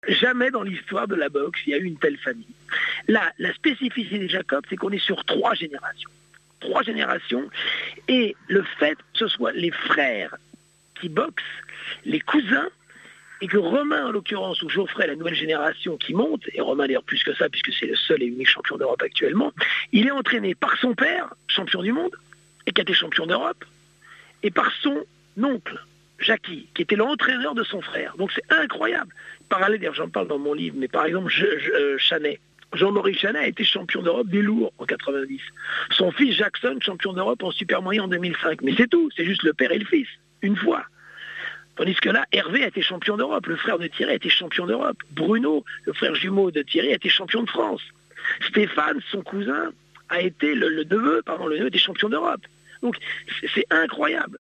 Jamais dans l'histoire de la boxe, il y a eu une telle famille. Là, la spécificité des Jacob, c'est qu'on est sur 3 générations. 3 générations. Et le fait que ce soit les frères qui boxent, les cousins, et que Romain, en l'occurrence, ou Geoffrey, la nouvelle génération qui monte, et Romain d'ailleurs plus que ça, puisque c'est le seul et unique champion d'Europe actuellement, il est entraîné par son père, champion du monde, et qui a été champion d'Europe, et par son oncle, Jackie, qui était l'entraîneur de son frère. Donc c'est incroyable. Parallèle, d'ailleurs j'en parle dans mon livre, mais par exemple Chanet. Jean-Maurice Chanet a été champion d'Europe des lourds en 90. Son fils Jackson, champion d'Europe en super moyen en 2005. Mais c'est tout, c'est juste le père et le fils, une fois. Tandis que là, Hervé a été champion d'Europe, le frère de Thierry a été champion d'Europe. Bruno, le frère jumeau de Thierry, a été champion de France. Stéphane, son cousin, a été le neveu était champion d'Europe. Donc c'est incroyable.